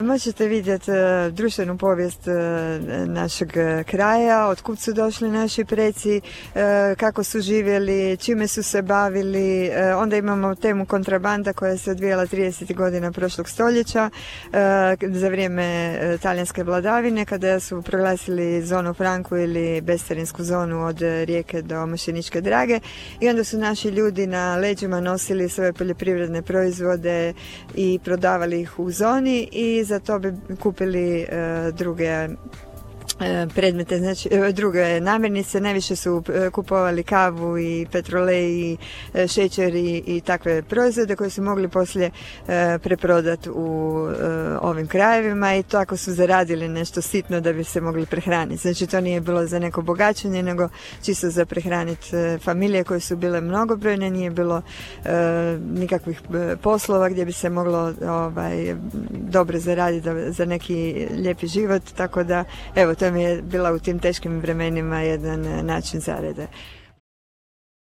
Možete vidjeti društvenu povijest našeg kraja, otkud su došli naši preci, kako su živjeli, čime su se bavili. Onda imamo temu kontrabanda koja se odvijala 30. godina prošlog stoljeća za vrijeme talijanske vladavine, kada su proglasili zonu Franku ili bescarinsku zonu od Rijeke do Mošćeničke Drage, i onda su naši ljudi na leđima nosili svoje poljoprivredne proizvode i prodavali ih u zoni, i za to bi kupili druge predmete, znači druge namirnice. Najviše su kupovali kavu i petrolej i šećer i takve proizvode koje su mogli poslije preprodati u ovim krajevima, i tako su zaradili nešto sitno da bi se mogli prehraniti. Znači to nije bilo za neko bogaćenje, nego čisto za prehraniti familije koje su bile mnogobrojne. Nije bilo nikakvih poslova gdje bi se moglo dobro zaraditi za neki lijepi život, tako da evo, to mi je bila u tim teškim vremenima jedan način zarade.